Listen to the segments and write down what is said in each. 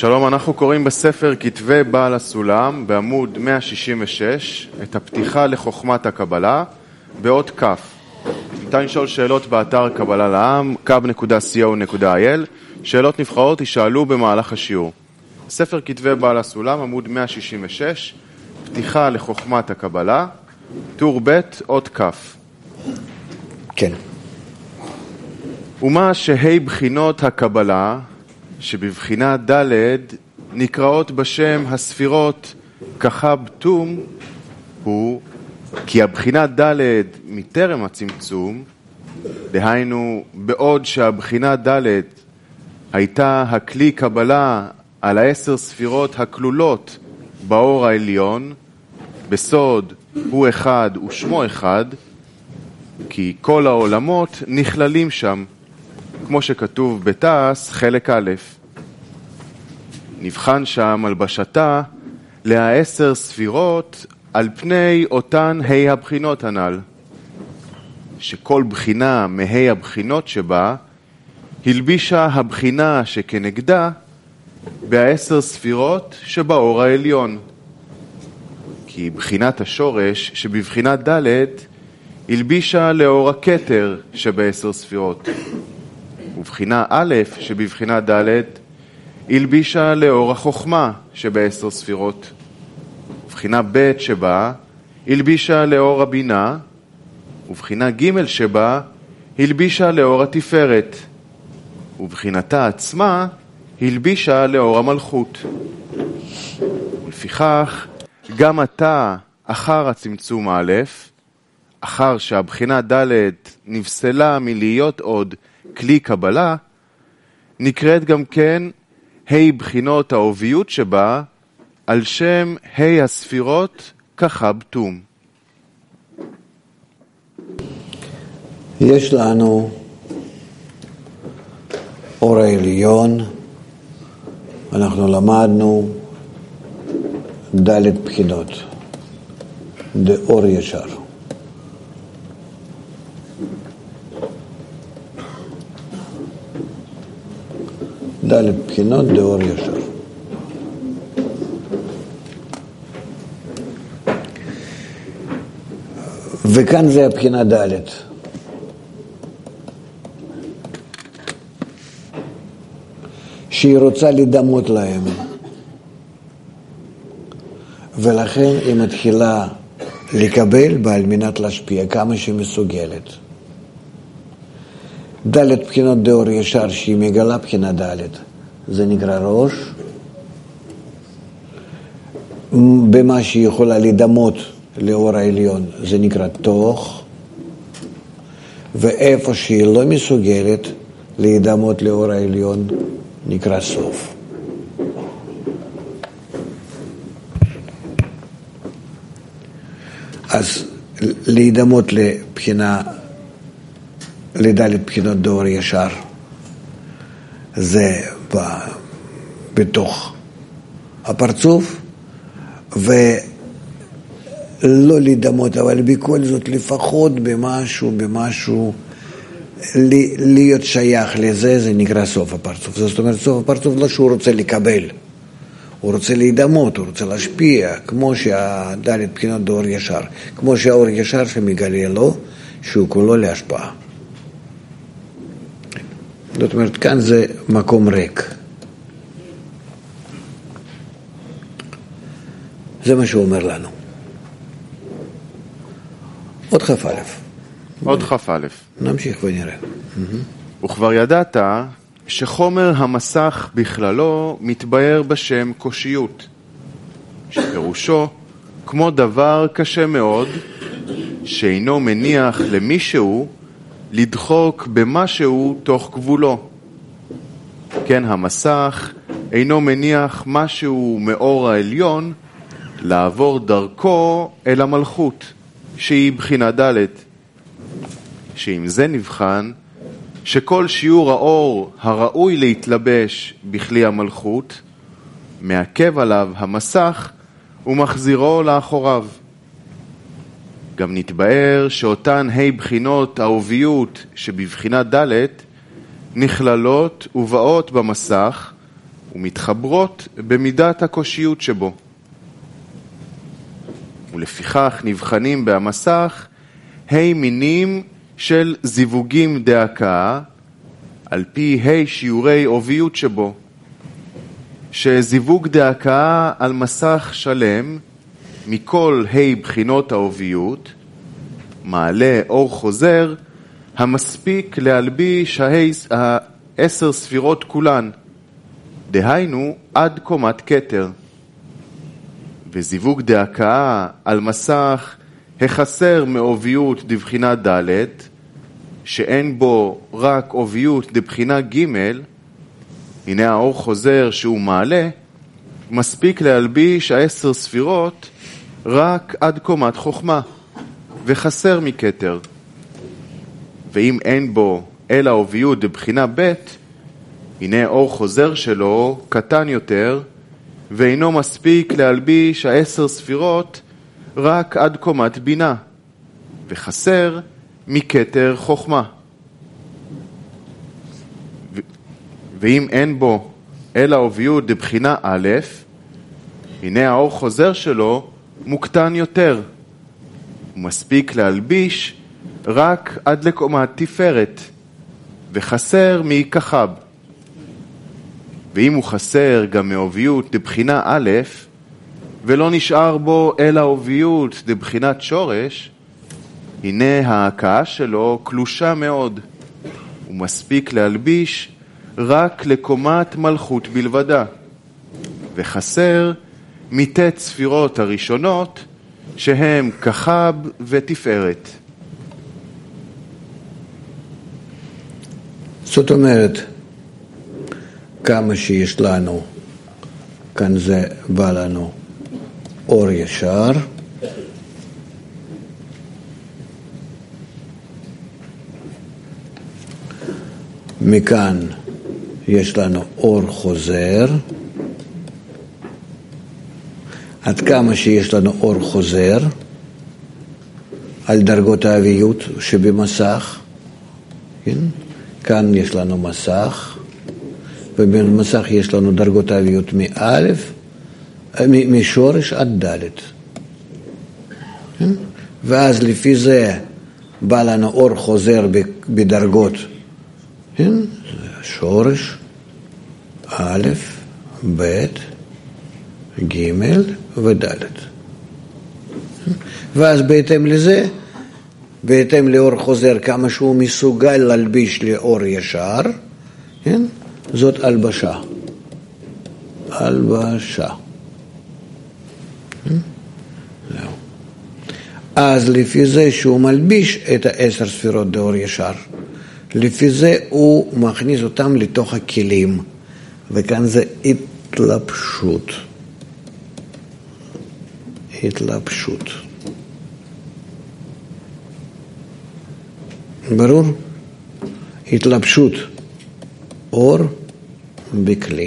שלום, אנחנו קוראים בספר כתבי בעל הסולם בעמוד 166 את הפתיחה לחוכמת הקבלה באות כף. ניתן לשאול שאלות באתר קבלה לעם, kab.co.il. שאלות נבחרות יישאלו במהלך השיעור. ספר כתבי בעל הסולם, עמוד 166, פתיחה לחוכמת הקבלה, טור ב' אות כף. כן. ומה שהי בחינות הקבלה שבבחינה ד' נקראות בשם הספירות כחב תום הוא כי הבחינה ד' מטרם הצמצום, דהיינו בעוד שהבחינה ד' הייתה הכלי קבלה על 10 ספירות הכלולות באור העליון, בסוד הוא אחד ושמו אחד, כי כל העולמות נכללים שם, כמו שכתוב בתעש חלק א'. נבחן שם הלבשתה ל10 ספירות על פני אותן ה' הבחינות הנ"ל, שכל בחינה מה' הבחינות שבה הלבישה הבחינה שכנגדה ב10 ספירות שבאור העליון. כי בחינת השורש שבבחינת ד' הלבישה לאור הכתר שב10 ספירות, ובחינה א' שבבחינת ד' הלבישה לאור החוכמה שב10 ספירות, ובחינה ב' שבה הלבישה לאור הבינה, ובחינה ג' שבה הלבישה לאור התפארת, ובחינתה עצמה הלבישה לאור המלכות. ולפיכך גם אתה אחר הצמצום א', אחר שהבחינה ד' נפסלה מלהיות עוד כלי קבלה, נקראת גם כן ה' בחינות האוביות שבה על שם ה' הספירות כחב תום. יש לנו אור העליון, אנחנו למדנו ד' בחינות, דאור ישר. ד' בחינות דאור ישר. וכאן זה הבחינה ד'. שהיא רוצה לדמות להם, ולכן היא מתחילה לקבל בעל מנת להשפיע כמה שהיא מסוגלת. ד' בחינות דאור ישר שהיא מגלה בחינה ד', זה נקרא ראש, במה שהיא יכולה לדמות לאור העליון זה נקרא תוך, ואיפה שהיא לא מסוגלת להידמות לאור העליון נקרא סוף. אז להידמות לבחינה, לד' בחינות דאור ישר, זה בתוך הפרצוף, ולא להידמות, אבל בכל זאת לפחות במשהו להיות שייך לזה, זה נקרא סוף הפרצוף. זאת אומרת, סוף הפרצוף לא שהוא רוצה לקבל, הוא רוצה להידמות, הוא רוצה להשפיע, כמו שהד' בחינות דאור ישר, כמו שהאור ישר שמגלה לו, שהוא כולו להשפעה. זאת אומרת, כאן זה מקום ריק. זה מה שהוא אומר לנו. עוד כף א'. עוד כף א'. נמשיך ונראה. וכבר ידעת שחומר המסך בכללו מתבהר בשם קושיות, שפירושו כמו דבר קשה מאוד, שאינו מניח למישהו לדחוק במשהו תוך גבולו. כן, המסך אינו מניח משהו מאור העליון לעבור דרכו אל המלכות, שהיא בחינה ד', שעם זה נבחן שכל שיעור האור הראוי להתלבש בכלי המלכות מעכב עליו המסך ומחזירו לאחוריו. גם נתבהר שאותן ה' בחינות האוביות שבבחינה ד' נכללות ובאות במסך ומתחברות במידת הקושיות שבו. ולפיכך נבחנים במסך מינים של זיווגים דאקה על פי שיעורי עוביות שבו, שזיווג דאקה על מסך שלם מכל בחינות העוביות מעלה אור חוזר המספיק להלביש 10 ספירות כולן, דהיינו עד קומת כתר. וזיווג דאקה על מסך החסר מעוביות דבחינה ד' שאין בו רק עוביות דבחינה ג', הנה האור חוזר שהוא מעלה מספיק להלביש 10 ספירות רק עד קומת חוכמה וחסר מכתר. ואם אין בו אלא עוביות דבחינה ב', הנה אור חוזר שלו קטן יותר ואינו מספיק להלביש 10 ספירות רק עד קומת בינה וחסר מכתר חוכמה. ואם אין בו אלא עוביות דבחינה א', הנה האור חוזר שלו מוקטן יותר, הוא מספיק להלביש רק עד לקומת תפארת וחסר מכחב. ואם הוא חסר גם מעוביות דבחינה א' ולא נשאר בו אלא עוביות דבחינת שורש, הנה ההקאה שלו קלושה מאוד, הוא מספיק להלביש רק לקומת מלכות בלבדה וחסר מתת ספירות הראשונות שהם כחב ותפארת. זאת אומרת, כמה שיש לנו, כאן זה בא לנו אור ישר, מכאן יש לנו אור חוזר, עד כמה שיש לנו אור חוזר, על דרגות האביות שבמסך, כן? כאן יש לנו מסך, ובמסך יש לנו דרגות האביות משורש עד ד', כן? ואז לפי זה בא לנו אור חוזר בדרגות, כן? שורש, א', ב', ג' וד'. ואז בהתאם לזה, בהתאם לאור חוזר, כמה שהוא מסוגל להלביש לאור ישר, כן? זאת הלבשה. הלבשה. זהו. אז לפי זה שהוא מלביש את 10 ספירות דאור ישר, לפי זה הוא מכניס אותם לתוך הכלים, וכאן זה התלבשות. התלבשות. ברור? התלבשות. אור בכלי.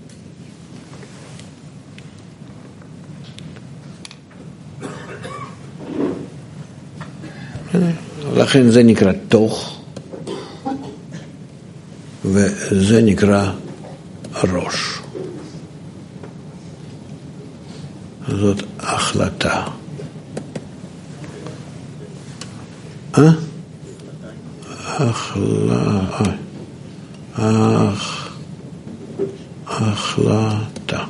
לכן זה נקרא תוך, וזה נקרא ראש. זאת החלטה. החלטה.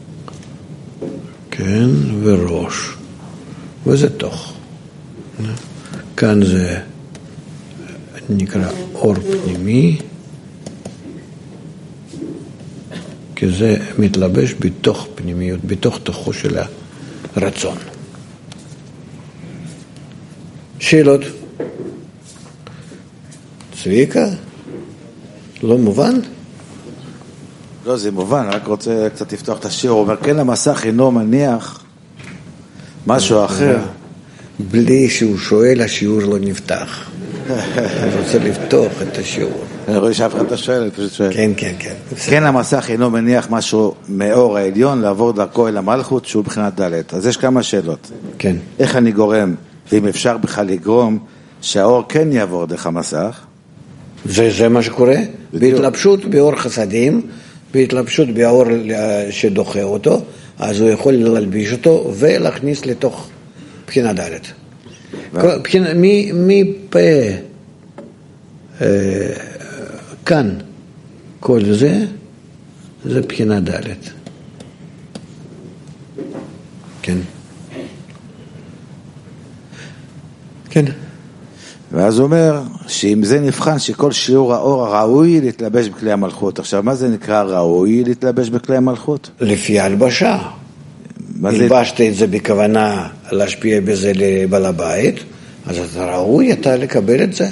כן, וראש. וזה תוך. כאן זה נקרא אור פנימי, כי זה מתלבש בתוך פנימיות, בתוך תוכו של הרצון. שאלות? צביקה? לא מובן? לא, זה מובן, רק רוצה קצת לפתוח את השיעור. הוא אומר, כן, המסך אינו מניח משהו אחר. בלי שהוא שואל, השיעור לא נפתח. אני רוצה לפתוח את השיעור. אני רואה שאף אחד לא שואל, אני פשוט שואל. כן, כן, כן. כן, המסך אינו מניח משהו מאור העליון לעבור דרכו אל המלכות שהוא בחינת ד'. אז יש כמה שאלות. כן. איך אני גורם, ואם אפשר בכלל לגרום, שהאור כן יעבור דרך המסך? זה מה שקורה. בהתלבשות באור חסדים, בהתלבשות באור שדוחה אותו, אז הוא יכול ללביש אותו ולהכניס לתוך בחינה ד'. מפה כאן כל זה בחינה ד'. כן. כן. ואז הוא אומר שאם זה נבחן שכל שיעור האור ראוי להתלבש בכלי המלכות. עכשיו, מה זה נקרא ראוי להתלבש בכלי המלכות? לפי הלבשה. הלבשת את זה בכוונה להשפיע בזה לבעל הבית, אז אתה ראוי אתה לקבל את זה.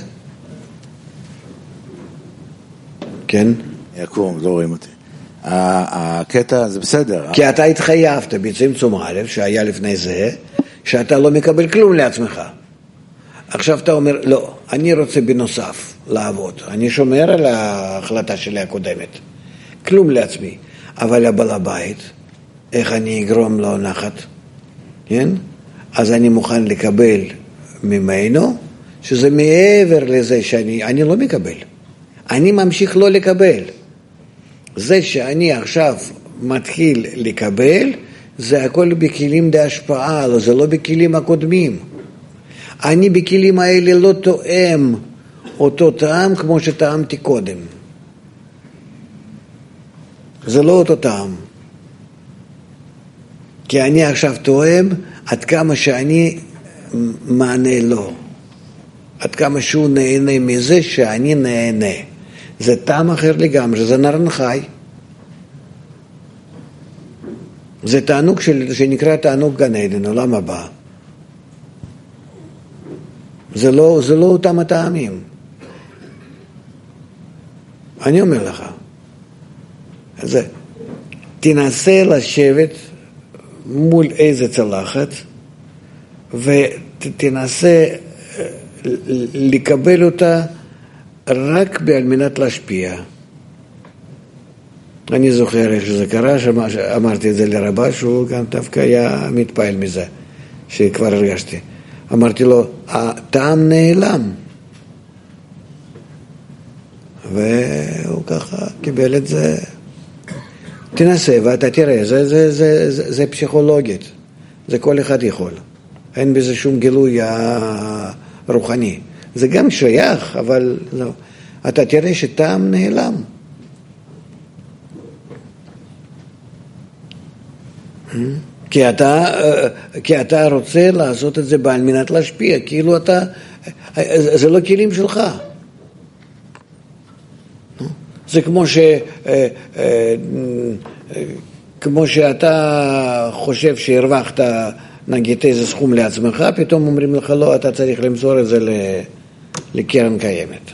כן? יקום, לא רואים אותי. הקטע זה בסדר. כי אתה התחייבת בצמצום א' שהיה לפני זה, שאתה לא מקבל כלום לעצמך. עכשיו אתה אומר, לא, אני רוצה בנוסף לעבוד. אני שומר על ההחלטה שלי הקודמת. כלום לעצמי. אבל הבעל הבית, איך אני אגרום לו נחת? כן? אז אני מוכן לקבל ממנו, שזה מעבר לזה שאני לא מקבל. אני ממשיך לא לקבל. זה שאני עכשיו מתחיל לקבל, זה הכל בכלים להשפעה, זה לא בכלים הקודמים. אני בכלים האלה לא תואם אותו טעם כמו שטעמתי קודם. זה לא אותו טעם. כי אני עכשיו תואם עד כמה שאני מענה לו. עד כמה שהוא נהנה מזה שאני נהנה. זה טעם אחר לגמרי, זה נרן חי. זה תענוג שנקרא תענוג גן עדן, עולם הבא. זה לא אותם הטעמים. אני אומר לך, אז תנסה לשבת מול איזה צלחת ותנסה לקבל אותה רק על מנת להשפיע. אני זוכר איך שזה קרה, שאמרתי את זה לרבה, שהוא גם דווקא היה מתפעל מזה, שכבר הרגשתי. אמרתי לו, הטעם נעלם. והוא ככה קיבל את זה. תנסה ואתה תראה, זה פסיכולוגית. זה כל אחד יכול. אין בזה שום גילוי רוחני. זה גם שייך, אבל לא. אתה תראה שטעם נעלם. כי אתה רוצה לעשות את זה על מנת להשפיע, כאילו זה לא כלים שלך. זה כמו שאתה חושב שהרווחת נגיד איזה סכום לעצמך, פתאום אומרים לך לא, אתה צריך למסור את זה לקרן קיימת.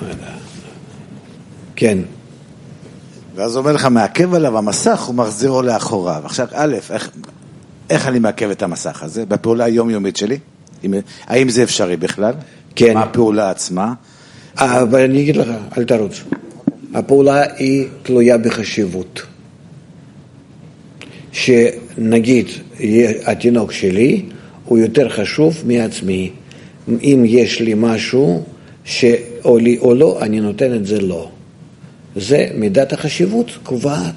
כן. ואז אומר לך, מעכב עליו המסך, הוא מחזירו לאחוריו. עכשיו, א', איך אני מעכב את המסך הזה? בפעולה היומיומית שלי? האם זה אפשרי בכלל? כן. מה הפעולה עצמה? אבל אני אגיד לך, אל תרוץ. הפעולה היא תלויה בחשיבות. שנגיד, התינוק שלי הוא יותר חשוב מעצמי. אם יש לי משהו או לי או לא, אני נותן את זה לא. זה מידת החשיבות קובעת.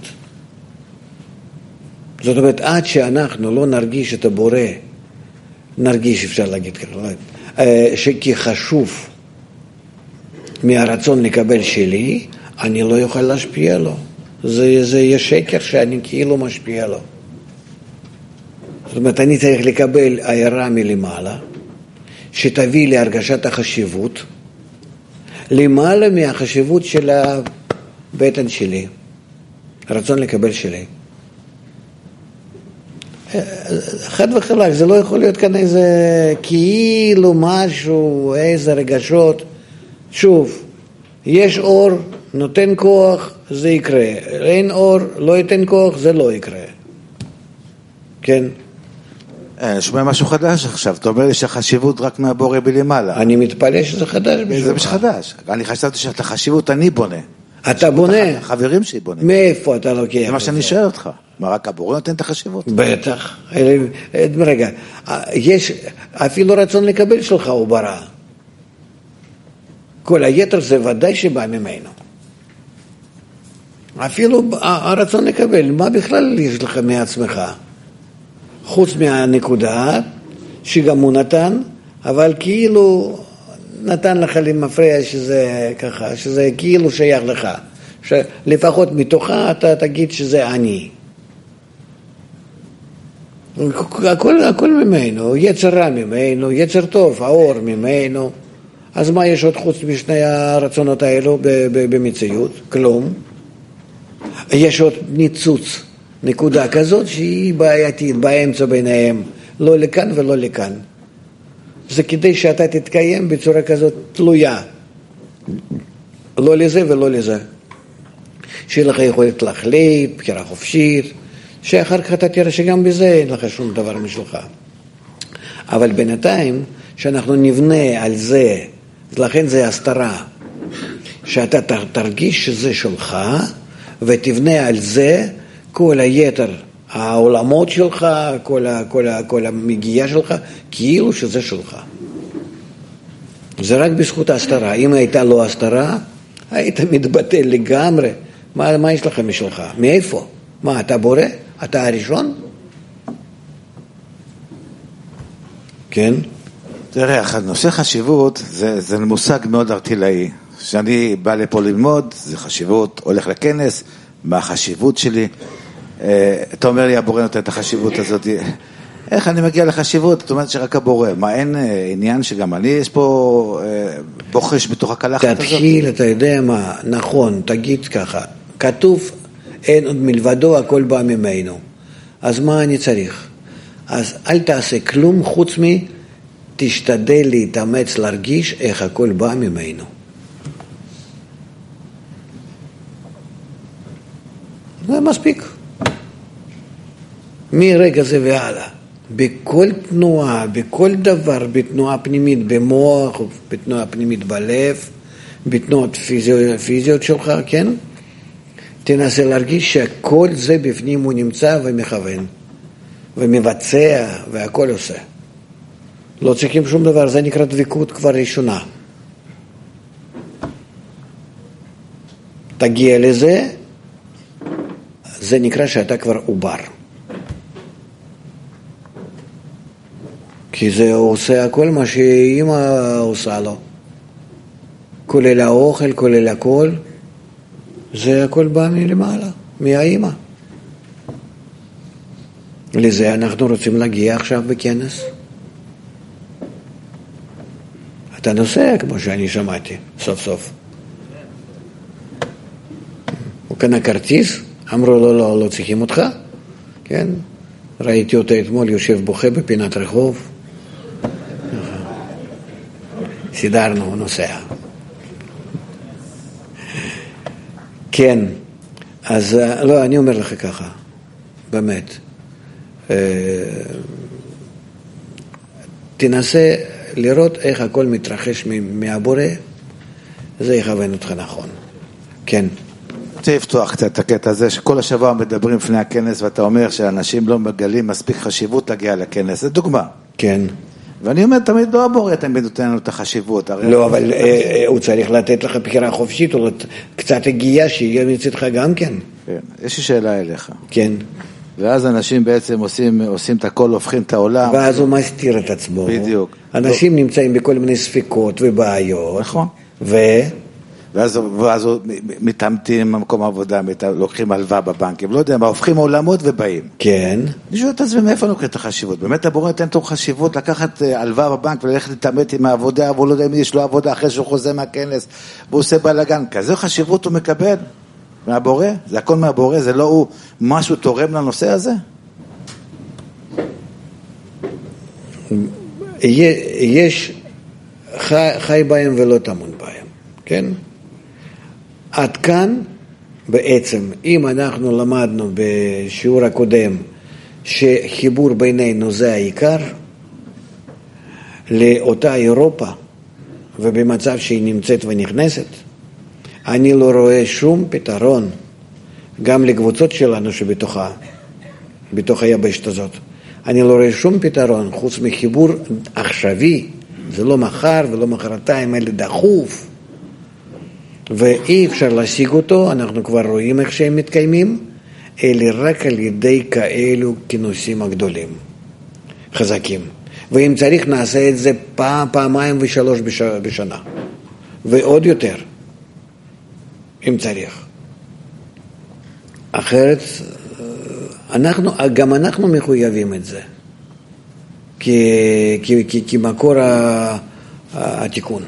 זאת אומרת, עד שאנחנו לא נרגיש את הבורא, נרגיש, אפשר להגיד ככה, שכי חשוב מהרצון לקבל שלי, אני לא יוכל להשפיע לו. זה יהיה שקר שאני כאילו משפיע לו. זאת אומרת, אני צריך לקבל הערה מלמעלה, שתביא להרגשת החשיבות, למעלה מהחשיבות של הבטן שלי, הרצון לקבל שלי. חד וחלק, זה לא יכול להיות כאן איזה כאילו משהו, איזה רגשות. שוב, יש אור, נותן כוח, זה יקרה. אין אור, לא ייתן כוח, זה לא יקרה. כן? שומע משהו חדש עכשיו, אתה אומר לי שהחשיבות רק מהבורא בלמעלה. אני מתפלא שזה חדש בשבילך. זה חדש. אני חשבתי שאת החשיבות אני בונה. אתה בונה? החברים שלי בונים. מאיפה אתה לוקח? זה מה שאני שואל אותך. מה, רק הבורא נותן את החשיבות? בטח. רגע, יש אפילו רצון לקבל שלך הוא ברא. כל היתר זה ודאי שבא ממנו. אפילו הרצון לקבל, מה בכלל יש לך מעצמך? חוץ מהנקודה, שגם הוא נתן, אבל כאילו נתן לך למפריע שזה ככה, שזה כאילו שייך לך. שלפחות מתוכה אתה תגיד שזה אני. הכל ממנו, יצר רע ממנו, יצר טוב, האור ממנו. אז מה יש עוד חוץ משני הרצונות האלו במציאות? כלום. יש עוד ניצוץ, נקודה כזאת שהיא בעייתית, באמצע ביניהם, לא לכאן ולא לכאן. זה כדי שאתה תתקיים בצורה כזאת תלויה. לא לזה ולא לזה. שיהיה לך יכולת להחליט, בחירה חופשית, שאחר כך אתה תראה שגם בזה אין לך שום דבר משלך. אבל בינתיים, שאנחנו נבנה על זה, לכן זה הסתרה, שאתה תרגיש שזה שלך, ותבנה על זה כל היתר, העולמות שלך, כל המגיעה שלך, כאילו שזה שלך. זה רק בזכות ההסתרה. אם הייתה לא הסתרה, היית מתבטל לגמרי. מה יש לכם משלך? מאיפה? מה, אתה בורא? אתה הראשון? כן? תראה, נושא חשיבות זה מושג מאוד ארטילאי. כשאני בא לפה ללמוד, זה חשיבות, הולך לכנס, מה החשיבות שלי? אתה אומר לי, הבורא נותן את החשיבות הזאת. איך אני מגיע לחשיבות? זאת אומרת שרק הבורא. מה, אין עניין שגם אני, יש פה בוחש בתוך הקלחת הזאת? תתחיל, אתה יודע מה, נכון, תגיד ככה. כתוב, אין עוד מלבדו, הכל בא ממנו. אז מה אני צריך? אז אל תעשה כלום חוץ תשתדל להתאמץ להרגיש איך הכל בא ממנו. זה מספיק. מרגע זה והלאה. בכל תנועה, בכל דבר, בתנועה פנימית במוח, בתנועה פנימית בלב, בתנועות פיזיות שלך, כן? תנסה להרגיש שכל זה בפנים הוא נמצא ומכוון, ומבצע, והכל עושה. לא צריכים שום דבר, זה נקרא דבקות כבר ראשונה. תגיע לזה, זה נקרא שאתה כבר עובר. כי זה עושה הכל מה שאמא עושה לו. כולל האוכל, כולל הכל. זה הכל בא מלמעלה, מהאמא. לזה אנחנו רוצים להגיע עכשיו בכנס. אתה נוסע כמו שאני שמעתי, סוף סוף. הוא קנה כרטיס, אמרו לו לא צריכים אותך, כן? ראיתי אותו אתמול יושב בוכה בפינת רחוב. סידרנו, הוא נוסע. כן, אז לא, אני אומר לך ככה, באמת. תנסה לראות איך הכל מתרחש מהבורא, זה יכוון אותך נכון. כן. רוצה לפתוח קצת את הקטע הזה, שכל השבוע מדברים לפני הכנס, ואתה אומר שאנשים לא מגלים מספיק חשיבות להגיע לכנס, זה דוגמה. כן. ואני אומר, תמיד לא הבורא, תמיד נותן לנו את החשיבות. לא, אבל הוא צריך לתת לך בחירה חופשית, או קצת הגיעה שיהיה מצדך גם כן. כן, יש לי שאלה אליך. כן. ואז אנשים בעצם עושים את הכל, הופכים את העולם. ואז הוא מסתיר את עצמו. בדיוק. אנשים נמצאים בכל מיני ספקות ובעיות. נכון. ואז מתעמתים במקום העבודה, לוקחים הלוואה בבנקים, לא יודע מה, הופכים עולמות ובאים. כן. אני שואל את עצמי, מאיפה לוקחים את החשיבות? באמת הבורא נותן תוך חשיבות לקחת הלוואה בבנק וללכת להתעמת עם העבודה, והוא לא יודע אם יש לו עבודה אחרי שהוא חוזר מהכנס, והוא עושה בלגן. כזה חשיבות הוא מקבל מהבורא? זה הכל מהבורא? זה לא הוא משהו תורם לנושא הזה? יש חי בהם ולא תמון בהם, כן? עד כאן בעצם, אם אנחנו למדנו בשיעור הקודם שחיבור בינינו זה העיקר, לאותה אירופה ובמצב שהיא נמצאת ונכנסת, אני לא רואה שום פתרון גם לקבוצות שלנו שבתוכה, בתוך היבשת הזאת. אני לא רואה שום פתרון חוץ מחיבור עכשווי, זה לא מחר ולא מחרתיים, אלא דחוף, ואי אפשר להשיג אותו, אנחנו כבר רואים איך שהם מתקיימים, אלא רק על ידי כאלו כינוסים הגדולים, חזקים. ואם צריך נעשה את זה פעמיים ושלוש בשנה, ועוד יותר, אם צריך. אחרת, גם אנחנו מחויבים את זה, כמקור התיקון.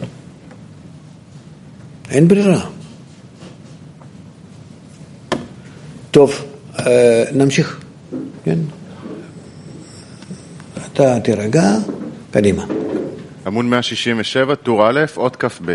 אין ברירה. טוב, נמשיך. כן? אתה תירגע, קדימה. עמוד 167, טור א', אות כ"ב.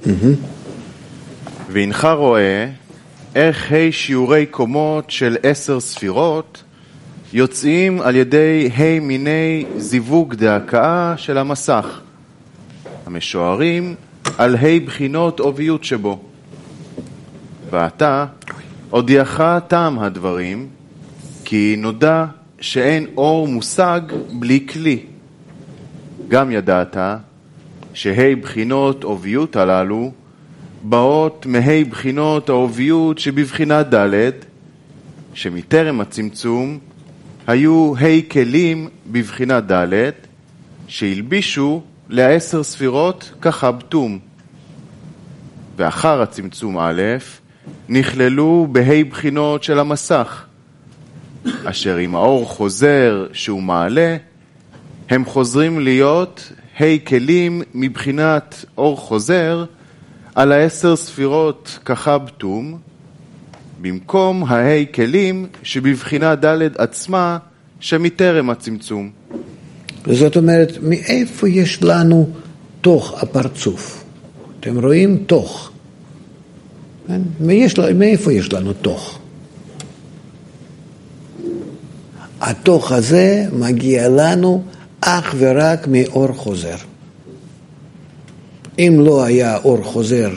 והנך רואה איך שיעורי קומות של 10 ספירות יוצאים על ידי מיני זיווג דהקאה של המסך, המשוערים על בחינות עוביות שבו. ועתה הודיעך טעם הדברים, כי נודע שאין אור מושג בלי כלי. גם ידעת בחינות עוביות הללו באות בחינות העוביות שבבחינת ד', שמטרם הצמצום היו כלים בבחינת ד', שהלבישו ל10 ספירות כחבטום. ואחר הצמצום א', נכללו בחינות של המסך, אשר עם האור חוזר שהוא מעלה, הם חוזרים להיות כלים מבחינת אור חוזר על 10 ספירות כחבטום, במקום כלים שבבחינת ד' עצמה שמטרם הצמצום. זאת אומרת, מאיפה יש לנו תוך הפרצוף? אתם רואים תוך. מאיפה יש לנו תוך? התוך הזה מגיע לנו אך ורק מאור חוזר. אם לא היה אור חוזר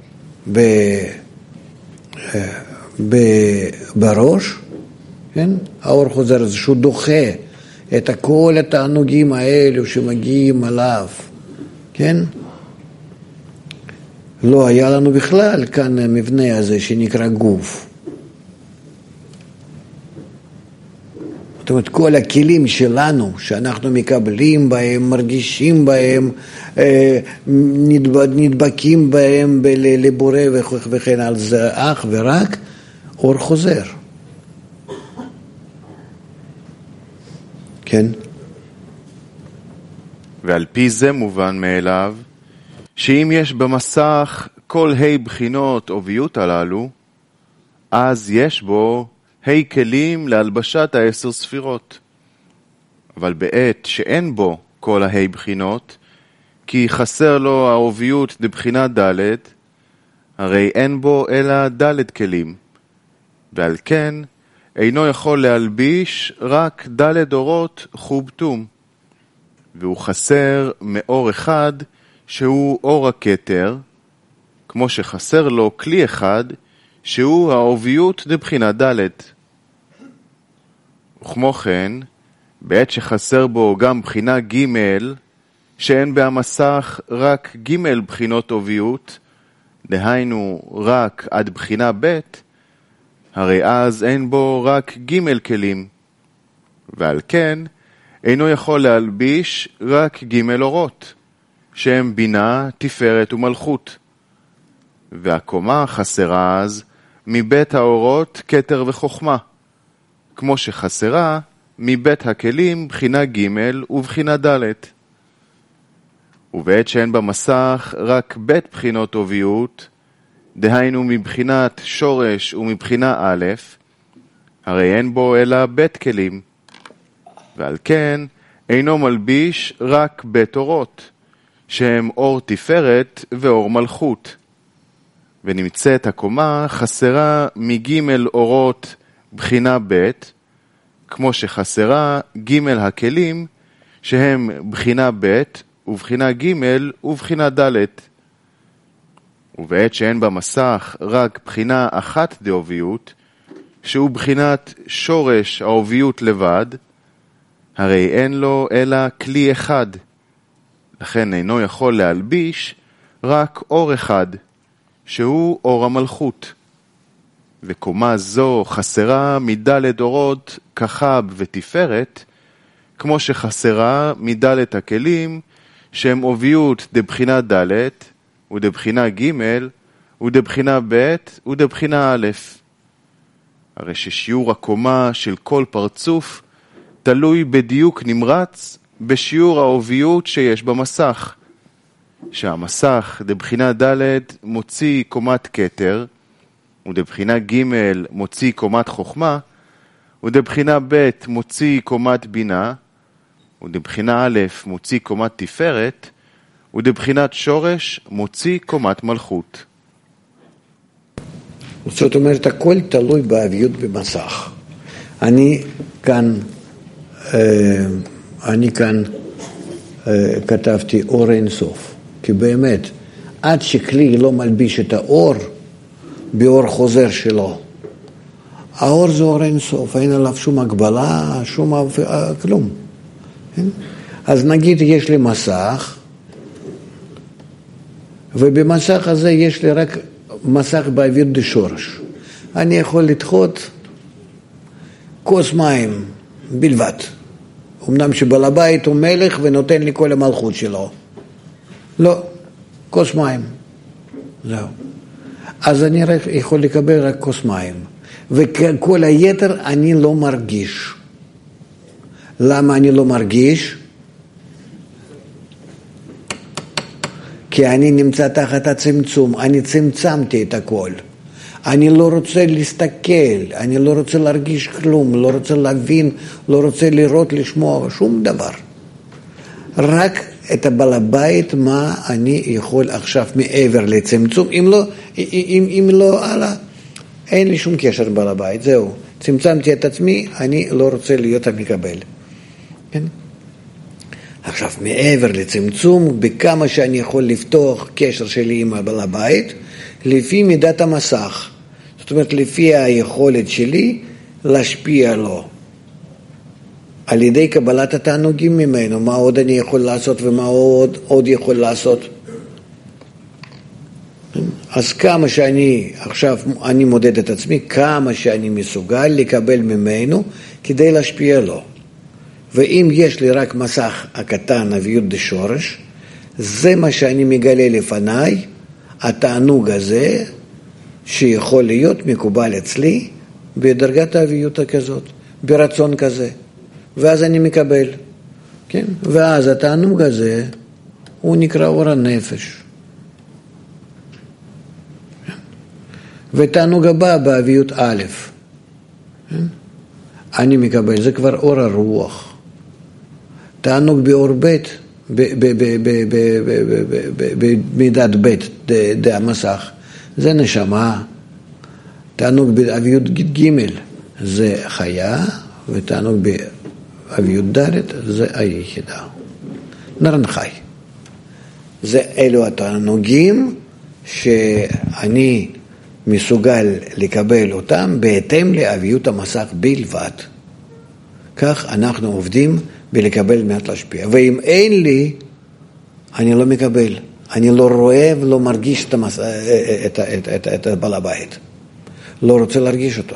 בראש, כן? האור חוזר הזה שהוא דוחה את כל התענוגים האלו שמגיעים עליו, כן? לא היה לנו בכלל כאן המבנה הזה שנקרא גוף. זאת אומרת, כל הכלים שלנו שאנחנו מקבלים בהם, מרגישים בהם, נדבקים בהם לבורא וכן על זה, אך ורק אור חוזר. כן? ועל פי זה מובן מאליו, שאם יש במסך כל בחינות עוביות הללו, אז יש בו כלים להלבשת 10 ספירות. אבל בעת שאין בו כל בחינות, כי חסר לו העוביות לבחינת ד', הרי אין בו אלא ד' כלים, ועל כן אינו יכול להלביש רק ד' אורות חובטום, והוא חסר מאור אחד שהוא אור הכתר, כמו שחסר לו כלי אחד שהוא העוביות לבחינת ד'. וכמו כן, בעת שחסר בו גם בחינה ג' שאין במסך רק ג' בחינות עוביות, דהיינו רק עד בחינה ב', הרי אז אין בו רק ג' כלים, ועל כן אינו יכול להלביש רק ג' אורות, שהם בינה, תפארת ומלכות. והקומה חסרה אז מבית האורות כתר וחוכמה, כמו שחסרה מבית הכלים בחינה ג' ובחינה ד'. ובעת שאין במסך רק בית בחינות עוביות, דהיינו מבחינת שורש ומבחינה א', הרי אין בו אלא בית כלים, ועל כן אינו מלביש רק בית אורות, שהם אור תפארת ואור מלכות. ונמצאת הקומה חסרה מג' אורות בחינה ב', כמו שחסרה ג' הכלים שהם בחינה ב' ובחינה ג' ובחינה ד'. ובעת שאין במסך רק בחינה אחת דעוביות, שהוא בחינת שורש העוביות לבד, הרי אין לו אלא כלי אחד, לכן אינו יכול להלביש רק אור אחד, שהוא אור המלכות. וקומה זו חסרה מדלת אורות כחב ותפארת, כמו שחסרה מדלת הכלים שהם עוביות דבחינה ד' ודבחינה ג' ודבחינה ב' ודבחינה א'. הרי ששיעור הקומה של כל פרצוף תלוי בדיוק נמרץ בשיעור העוביות שיש במסך. שהמסך דבחינה ד' מוציא קומת כתר, ודבחינה ג' מוציא קומת חוכמה, ודבחינה ב' מוציא קומת בינה, ודבחינה א' מוציא קומת תפארת, ודבחינת שורש מוציא קומת מלכות. זאת אומרת, הכל תלוי בעביות במסך. אני כאן כתבתי אור אין סוף, כי באמת, עד שכלי לא מלביש את האור באור חוזר שלו, האור זה אור אין סוף, אין עליו שום הגבלה, כלום. אז נגיד יש לי מסך, ובמסך הזה יש לי רק מסך באוויר דשורש. אני יכול לדחות כוס מים בלבד. אמנם שבעל הבית הוא מלך ונותן לי כל המלכות שלו. לא, כוס מים. זהו. אז אני יכול לקבל רק כוס מים. וכל היתר אני לא מרגיש. למה אני לא מרגיש? כי אני נמצא תחת הצמצום, אני צמצמתי את הכל. אני לא רוצה להסתכל, אני לא רוצה להרגיש כלום, לא רוצה להבין, לא רוצה לראות, לשמוע, שום דבר. רק את הבעל הבית, מה אני יכול עכשיו מעבר לצמצום, אם לא הלאה, אין לי שום קשר לבעל הבית, זהו. צמצמתי את עצמי, אני לא רוצה להיות המקבל. כן? עכשיו, מעבר לצמצום, בכמה שאני יכול לפתוח קשר שלי עם הבעל הבית, לפי מידת המסך. זאת אומרת, לפי היכולת שלי להשפיע לו. על ידי קבלת התענוגים ממנו, מה עוד אני יכול לעשות ומה עוד יכול לעשות. אז כמה שאני, עכשיו אני מודד את עצמי, כמה שאני מסוגל לקבל ממנו כדי להשפיע לו. ואם יש לי רק מסך הקטן, אביות דשורש, זה מה שאני מגלה לפניי, התענוג הזה, שיכול להיות מקובל אצלי, בדרגת האביות כזאת, ברצון כזה. ואז אני מקבל. כן? ואז התענוג הזה, הוא נקרא אור הנפש. ותענוג הבא באביות א'. כן? אני מקבל, זה כבר אור הרוח. תענוג באור ב' במידת ב' המסך, זה נשמה. תענוג באביות ג' זה חיה, ותענוג באביות ד' זה היחידה. נרן חי. זה אלו התענוגים שאני מסוגל לקבל אותם בהתאם לאביות המסך בלבד. כך אנחנו עובדים בלקבל מעט להשפיע. ואם אין לי, אני לא מקבל. אני לא רואה ולא מרגיש את בעל הבית. לא רוצה להרגיש אותו.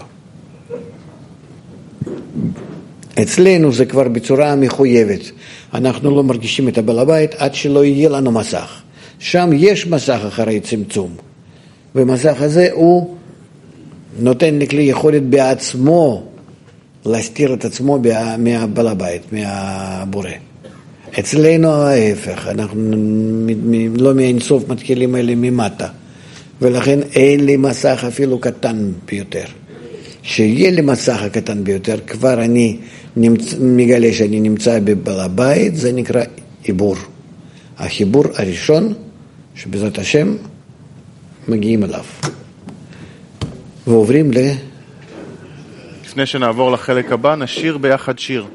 אצלנו זה כבר בצורה מחויבת. אנחנו לא מרגישים את בעל הבית עד שלא יהיה לנו מסך. שם יש מסך אחרי צמצום. ומסך הזה הוא נותן לכלי יכולת בעצמו להסתיר את עצמו מהבעל הבית, מהבורא. אצלנו ההפך, אנחנו לא מאינסוף מתחילים אלה ממטה, ולכן אין לי מסך אפילו קטן ביותר. שיהיה לי מסך הקטן ביותר, כבר אני מגלה שאני נמצא בבעל הבית, זה נקרא עיבור. החיבור הראשון, שבעזרת השם מגיעים אליו. ועוברים לפני שנעבור לחלק הבא, נשיר ביחד שיר.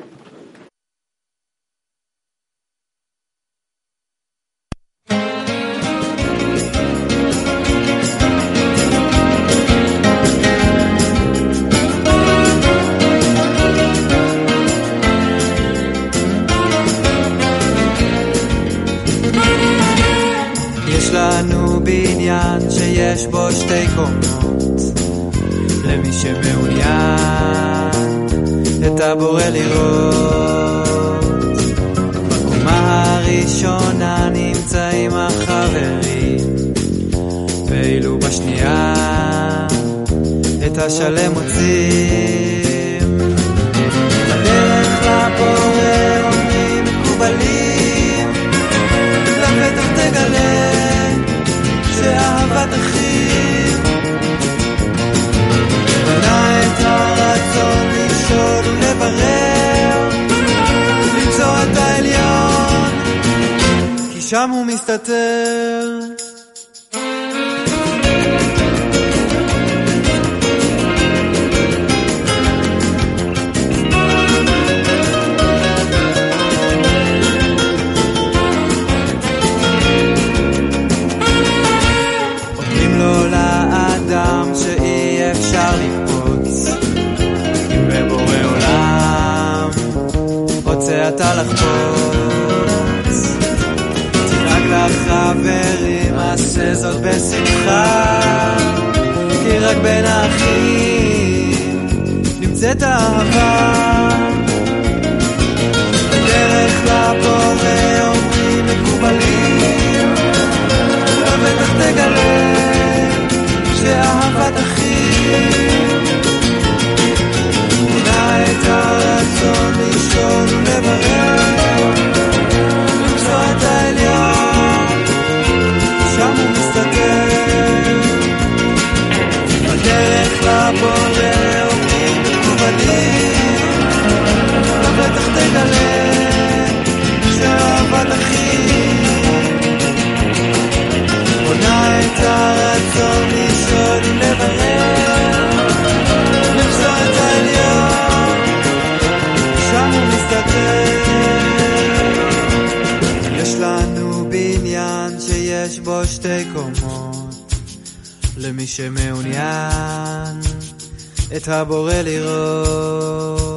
יש לנו בניין שיש שיש בו שתי קומות, למי שמעוניין את הבורא לראות. בקומה הראשונה נמצאים החברים, ואילו בשנייה את השלם מוצאים. בדרך לבורא אומרים מקובלים, לבטח תגלה שאהבת אחים בנה את הרצון לשאול ולברר, למצוא את העליון, כי שם הוא מסתתר. אפשר לקפוץ, אם בבורא עולם רוצה אתה לחפוץ. תנהג לחברים, עשה זאת בשמחה, כי רק בין האחים נמצאת אהבה. בדרך לבורא אומרים מקובלים, ובטח תגלה שאהבת אחים בונה את הרצון לשאול ולברר, למצוא את העליון, שם הוא מסתתר. בדרך לבורא אומרים מקובלים, ובטח תגלה שאהבת אחים בונה את הרצון לשאול ולברר, למצוא את העליון, שם הוא מסתתר. יש לנו בניין שיש בו שתי קומות, למי שמעוניין את הבורא לראות.